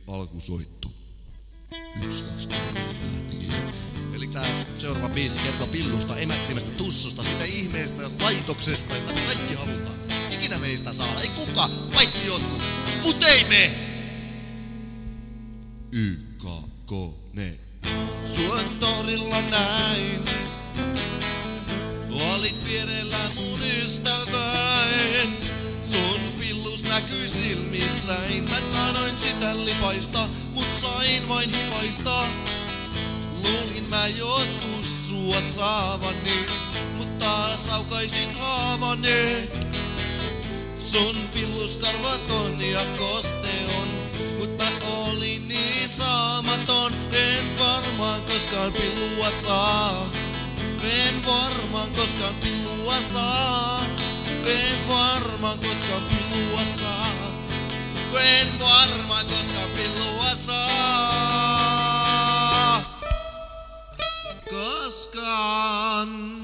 alkusoitto. 1, 2, 3, lähtikin. Eli tää seuraava biisi kertoo pillusta, emättimestä, tussusta, sitä ihmeestä, laitoksesta, jota me kaikki halutaan. Ikinä meistä saada, ei kuka, paitsi jotkut, mut ei me! YKK-ne. Suon torilla näin, olit vierellä mun ystäväin. Sun pillus näkyi silmissäin, mä tadoin sitä lipaista, mut sain vain hipaista. Luulin mä jo tussua saavani, mut taas aukaisit haavani. Sun pillus karvaton ja kosteon, mut mä olin niin saamaton. En varmaan koskaan pillua saa. En varmaan koskaan pillua saa. En varmaan koskaan pillua saa. En varmaan koskaan pillua saa. Koskaan.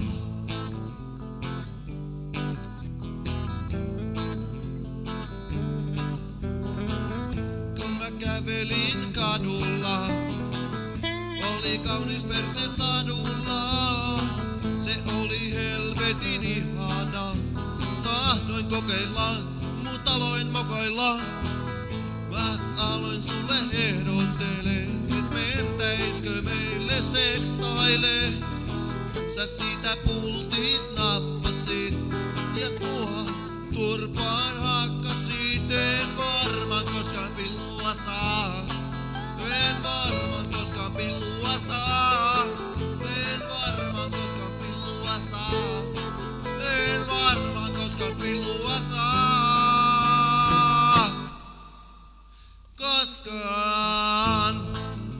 Kun mä kävelin kadulla, oli kaunis perse sadulla. Se oli helvetin ihana. Tahdoin kokeilla, mut aloin mokoilla. Mä aloin sulle ehdottele, et mentäiskö meille sekstaile. Sä sitä pultit nappasit ja tuo turpaan hakkasit. En varmaan koskaan pillua saa. En varmaan koskaan pillua saa. En varmaan koskaan pillua saa. En varmaan koskaan pillua saa. Koskaan.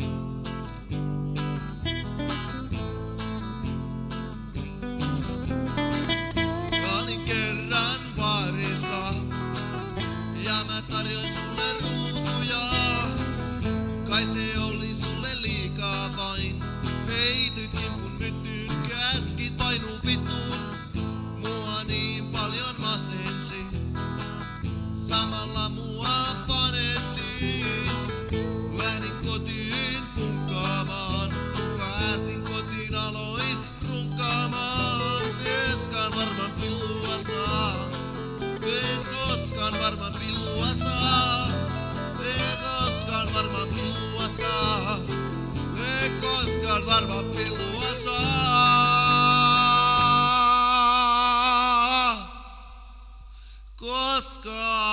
Olin kerran baarissa ja mä tarjoin sulle ruusuja. Kai se oli sulle liikaa vain. Heitytkin kun myttyyn käskit painuu vittuun. Mua niin paljon masensi. Samalla mua panettiin. Lähdin kotiin punkkaamaan. Pääsin kotiin aloin runkkaamaan. Koskaan varmaan pillua saa. En koskaan varmaan pillua saa. En koskaan varmaan pillua saa. En koskaan varmaan pillua saa. Koskaan.